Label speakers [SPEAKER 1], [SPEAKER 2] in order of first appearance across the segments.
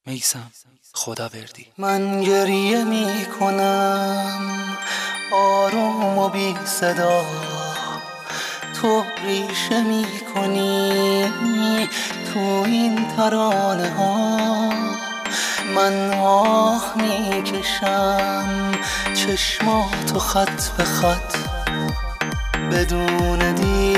[SPEAKER 1] میثم خداوردی.
[SPEAKER 2] من گریه می کنم آروم و بی صدا، تو ریشه می کنی تو این ترانه ها. من آه می کشم چشماتو خط به خط، بدون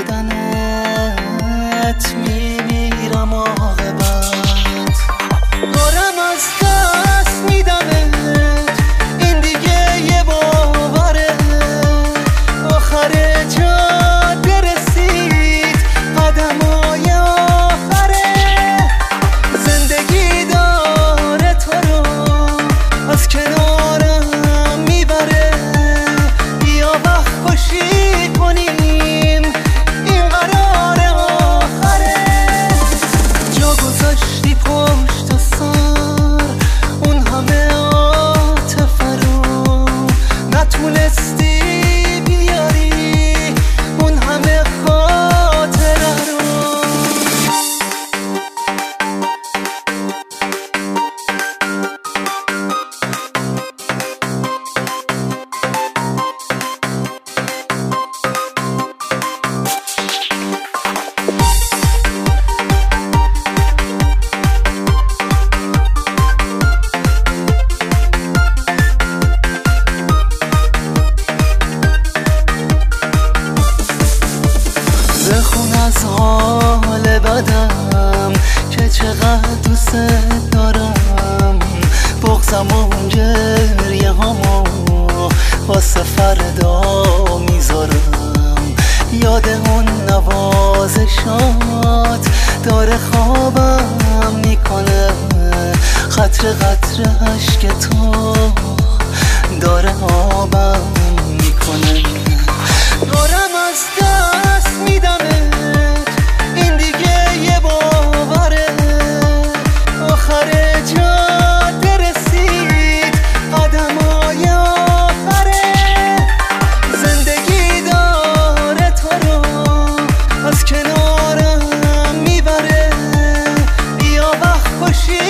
[SPEAKER 2] دیدنت می میرم عاقبت. دارم از دست میدمت، این دیگه یه باوره، آخر جاده رسید قدمای آخره. زندگی داره تو رو از کنارم میبره، بیا وقت خوشی کنیم این قرار آخره. جا گذاشتی پشت سر اون همه عاطفه رو، نتونستی بیاری اون همه خاطره رو. بخون از حال بدم که چقدر دوست دارم، بغضم و گریه هامو واسه فردا میذارم. یاد اون نوازشات داره خوابم میکنه، قطره قطره اشک تو داره آبم میکنه. دارم از دست میدمت، این دیگه یه باوره، آخر جاده رسید قدمای آخره. زندگی داره تو رو از کنارم میبره، بیا وقت خوشی